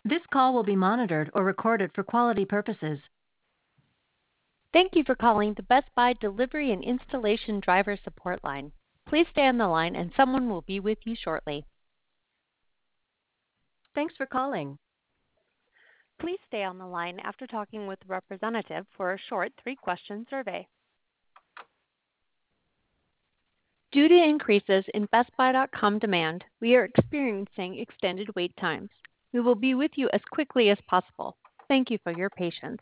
This call will be monitored or recorded for quality purposes. Thank you for calling the Best Buy Delivery and Installation Driver Support Line. Please stay on the line and someone will be with you shortly. Thanks for calling. Please stay on the line after talking with a representative for a short 3-question survey. Due to increases in BestBuy.com demand, we are experiencing extended wait times. We will be with you as quickly as possible. Thank you for your patience.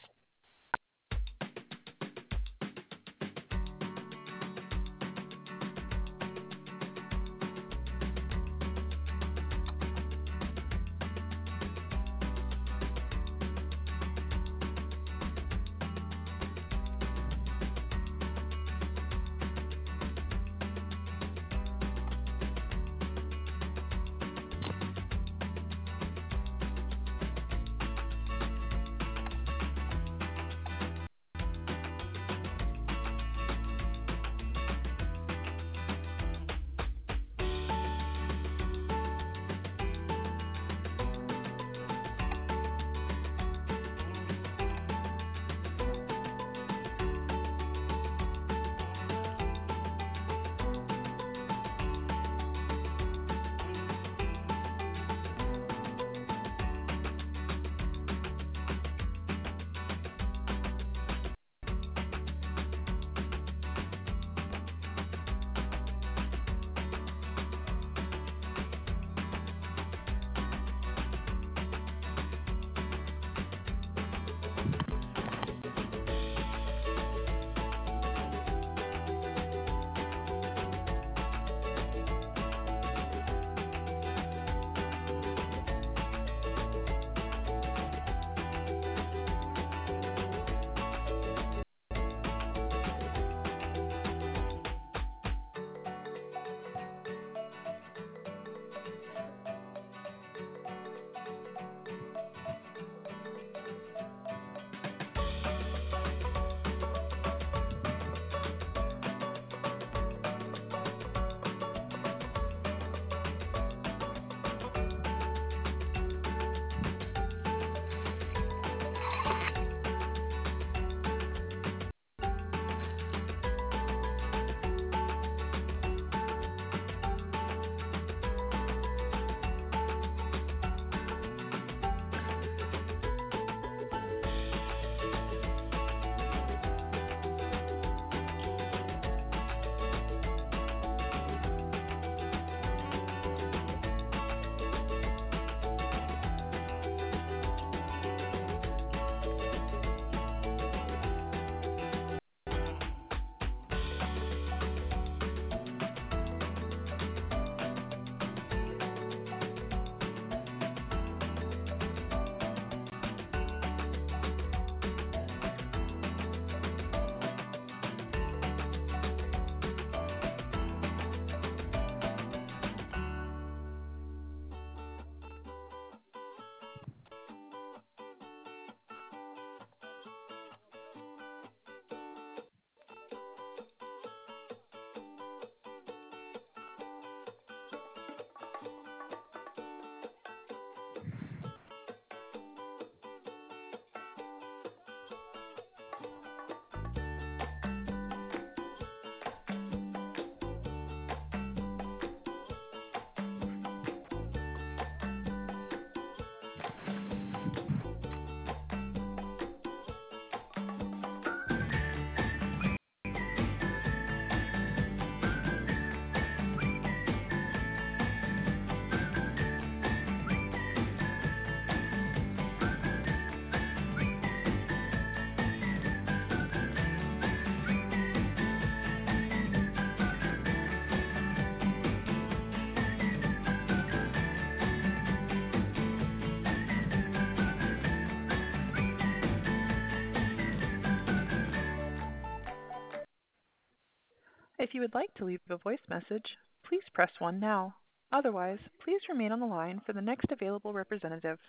If you would like to leave a voice message, please press 1 now. Otherwise, please remain on the line for the next available representative.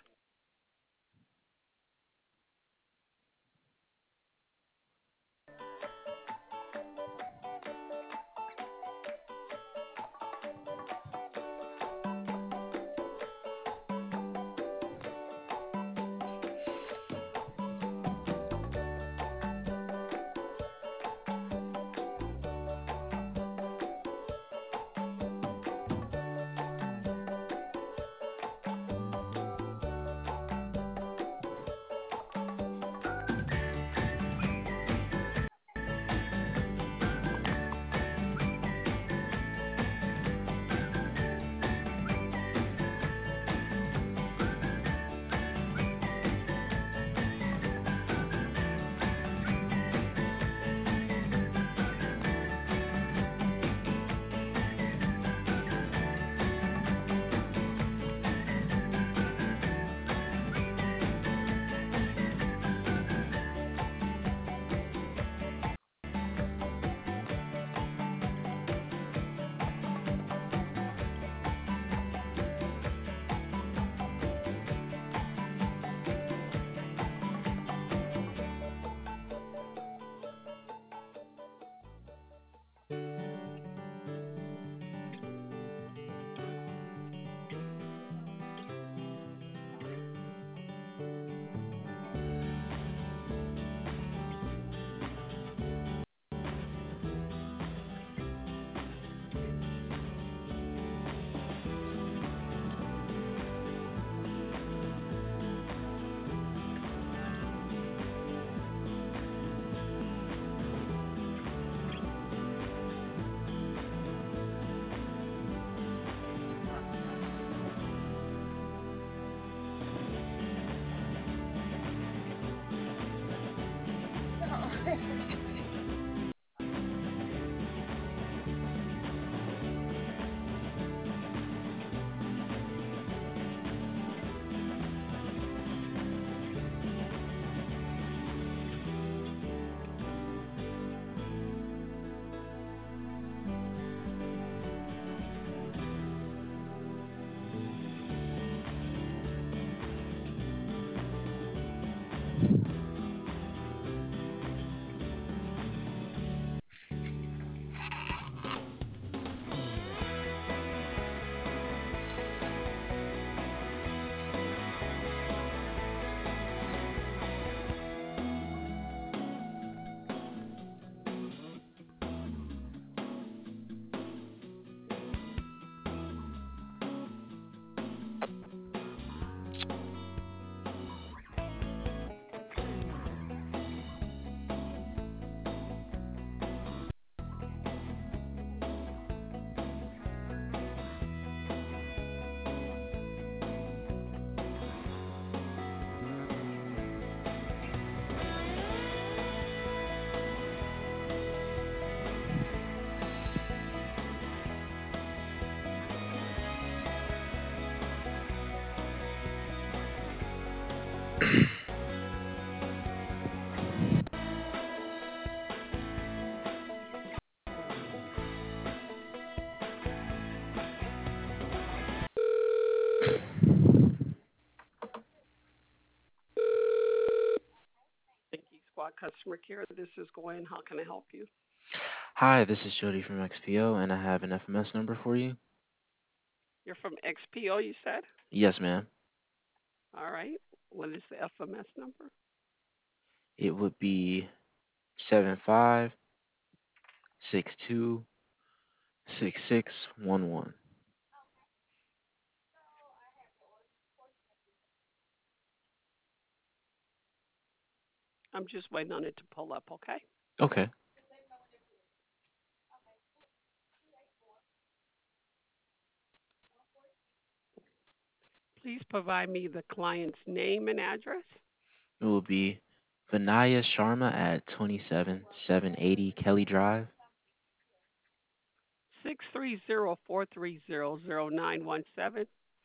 Thank you, Squad Customer Care. This is Gwen. How can I help you? Hi, this is Jody from XPO, and I have an FMS number for you. You're from XPO, you said? Yes, ma'am. All right. What is the FMS number? It would be 75626611. I'm just waiting on it to pull up, okay? Okay. Please provide me the client's name and address. It will be Vinaya Sharma at 27780 Kelly Drive. 630-430-0917.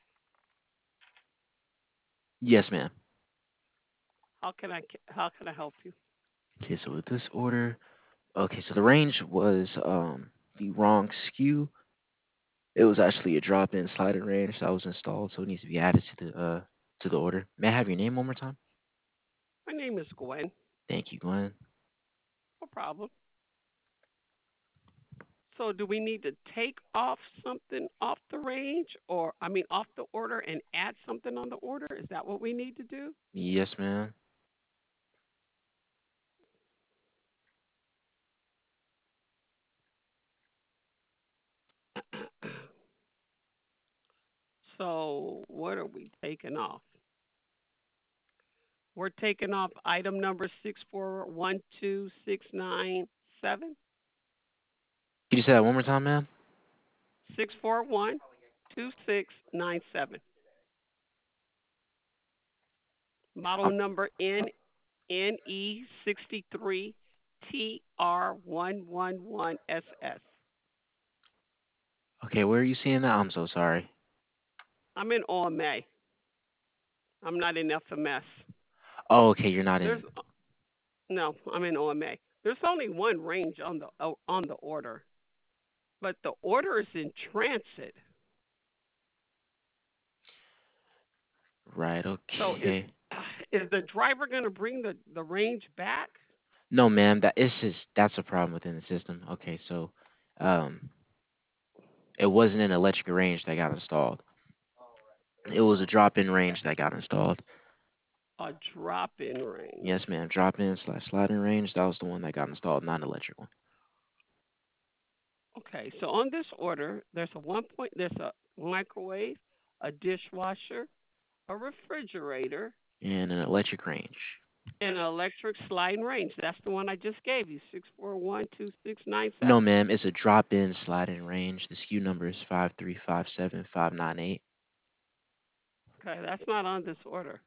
Yes, ma'am. How can I help you? Okay, so with this order, okay, so the range was the wrong SKU. It was actually a drop-in sliding range that was installed, so it needs to be added to the order. May I have your name one more time? My name is Gwen. Thank you, Glenn. No problem. So do we need to take off something off the range off the order and add something on the order? Is that what we need to do? Yes, ma'am. So what are we taking off? We're taking off item number 6412697. Could you say that one more time, ma'am? 6412697. Model number NE63TR111SS. Okay, where are you seeing that? I'm so sorry. I'm in OMA. I'm not in FMS. Oh, okay, you're not There's in. no, I'm in OMA. There's only one range on the order, but the order is in transit. Right, So is okay. is the driver going to bring the range back? No, ma'am, that's a problem within the system. Okay, so um it wasn't an electric range that got installed. It was a drop-in range that got installed. A drop-in range. Yes, ma'am. Drop-in slash sliding range. That was the one that got installed, not an electric one. Okay, so on this order, there's a microwave, a dishwasher, a refrigerator, And an electric range. and an electric sliding range. That's the one I just gave you, 6412697. No, ma'am, it's a drop-in sliding range. The SKU number is 5357598. Okay, that's not on this order.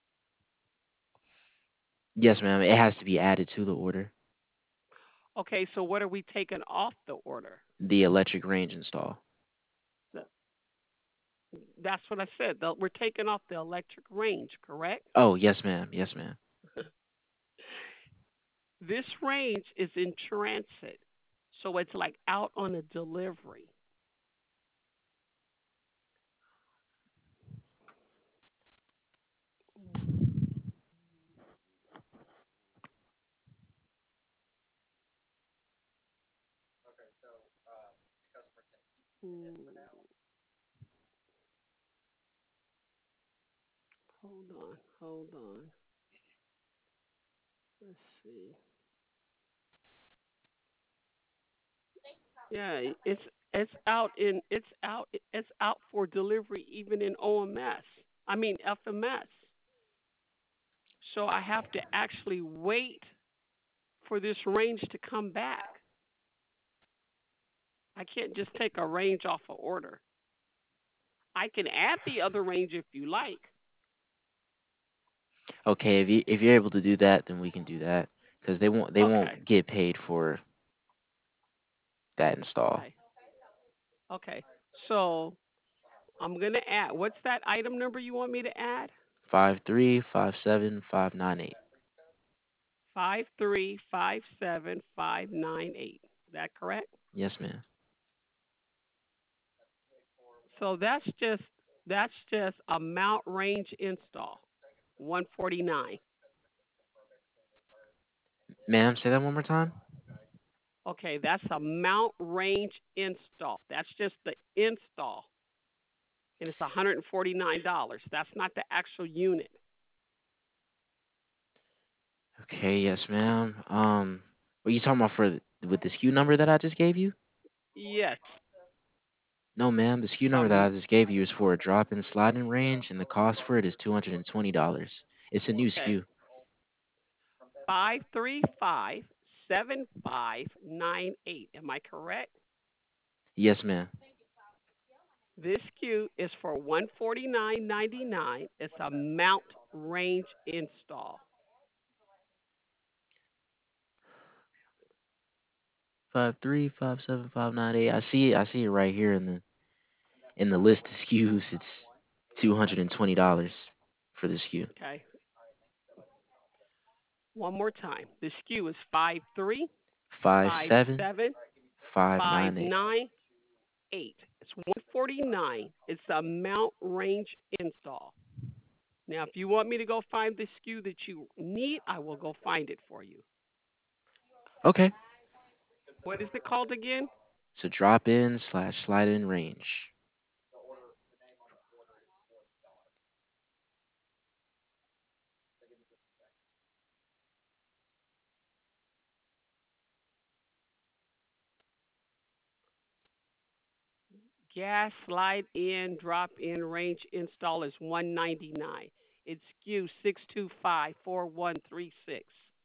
Yes, ma'am. It has to be added to the order. Okay, so what are we taking off the order? The electric range install. That's what I said. We're taking off the electric range, correct? Oh, yes, ma'am. Yes, ma'am. This range is in transit, so it's like out on a delivery. Hmm, hold on. Let's see. Yeah, it's out for delivery even in OMS. I mean FMS. So I have to actually wait for this range to come back. I can't just take a range off a order. I can add the other range if you like. Okay, if you're able to do that, then we can do that because they Okay. won't get paid for that install. Okay. Okay. So I'm gonna add. What's that item number you want me to add? 5357598. 5357598. Is that correct? Yes, ma'am. So that's just a mount range install. 149. Ma'am, say that one more time. Okay, that's a mount range install. That's just the install. And it's $149. That's not the actual unit. Okay, yes, ma'am. What are you talking about with the SKU number that I just gave you? Yes. No, ma'am. The SKU number that Some I just gave you is for a drop-in sliding range, and the cost for it is $220. It's a new okay. SKU. 5357598. Am I correct? Yes, ma'am. This SKU is for 149.99. It's a mount range install. 5357598. I see it right here in the list of SKUs. It's $220 for the SKU. Okay. One more time. The SKU is five three Five five seven seven five five nine eight. nine eight. It's 149. It's a mount range install. Now, if you want me to go find the SKU that you need, I will go find it for you. Okay. What is it called again? It's a drop-in slash slide-in range. Gas slide in drop in range install is 199. It's SKU 6254136.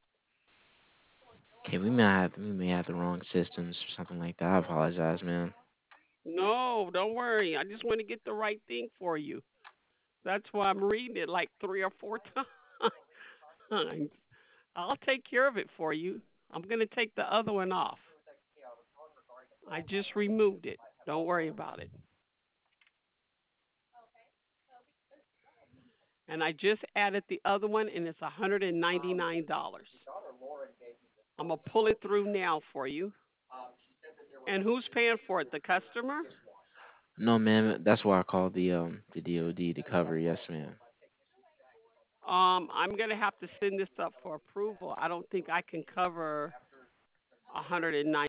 Okay, we may have the wrong systems or something like that. I apologize, man. No, don't worry. I just want to get the right thing for you. That's why I'm reading it like three or four times. I'll take care of it for you. I'm going to take the other one off. I just removed it. Don't worry about it. And I just added the other one, and it's $199. I'm going to pull it through now for you. And who's paying for it? The customer? No, ma'am. That's why I called the DOD to cover. Yes, ma'am. I'm going to have to send this up for approval. I don't think I can cover 199.